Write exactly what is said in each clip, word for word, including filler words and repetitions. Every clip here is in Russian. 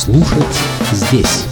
Слушать здесь.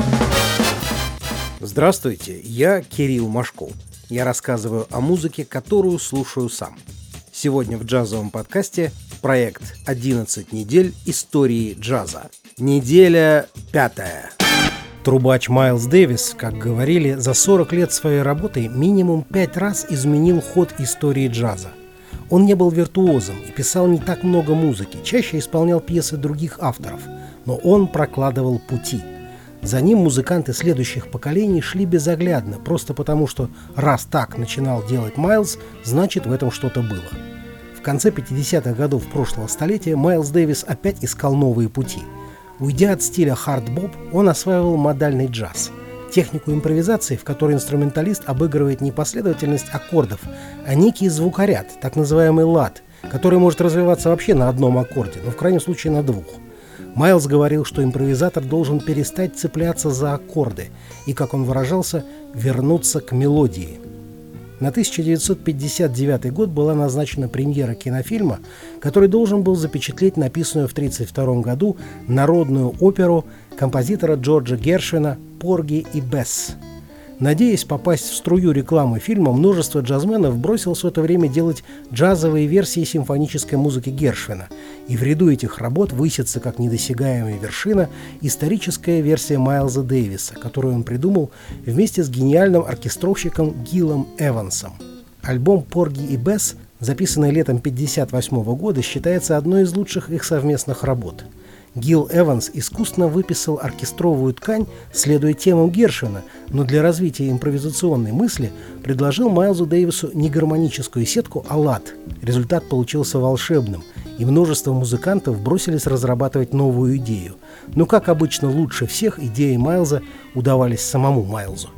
Здравствуйте, я Кирилл Машков. Я рассказываю о музыке, которую слушаю сам. Сегодня в джазовом подкасте проект «одиннадцать недель истории джаза». Неделя пятая. Трубач Майлз Дэвис, как говорили, за сорок лет своей работы минимум пять раз изменил ход истории джаза. Он не был виртуозом и писал не так много музыки, чаще исполнял пьесы других авторов, но он прокладывал пути. За ним музыканты следующих поколений шли безоглядно, просто потому что раз так начинал делать Майлз, значит в этом что-то было. В конце пятидесятых годов прошлого столетия Майлз Дэвис опять искал новые пути. Уйдя от стиля хард-боп, он осваивал модальный джаз. Технику импровизации, в которой инструменталист обыгрывает не последовательность аккордов, а некий звукоряд, так называемый лад, который может развиваться вообще на одном аккорде, но в крайнем случае на двух. Майлз говорил, что импровизатор должен перестать цепляться за аккорды и, как он выражался, вернуться к мелодии. На тысяча девятьсот пятьдесят девятый год была назначена премьера кинофильма, который должен был запечатлеть написанную в тысяча девятьсот тридцать втором году народную оперу композитора Джорджа Гершвина «Порги и Бесс». Надеясь попасть в струю рекламы фильма, множество джазменов бросилось в это время делать джазовые версии симфонической музыки Гершвина, и в ряду этих работ высится как недосягаемая вершина историческая версия Майлза Дэвиса, которую он придумал вместе с гениальным оркестровщиком Гилом Эвансом. Альбом «Порги и Бесс», записанный летом тысяча девятьсот пятьдесят восьмого года, считается одной из лучших их совместных работ. Гил Эванс искусно выписал оркестровую ткань, следуя темам Гершвина, но для развития импровизационной мысли предложил Майлзу Дэвису не гармоническую сетку, а лад. Результат получился волшебным, и множество музыкантов бросились разрабатывать новую идею. Но, как обычно, лучше всех идеи Майлза удавались самому Майлзу.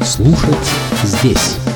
Слушать здесь.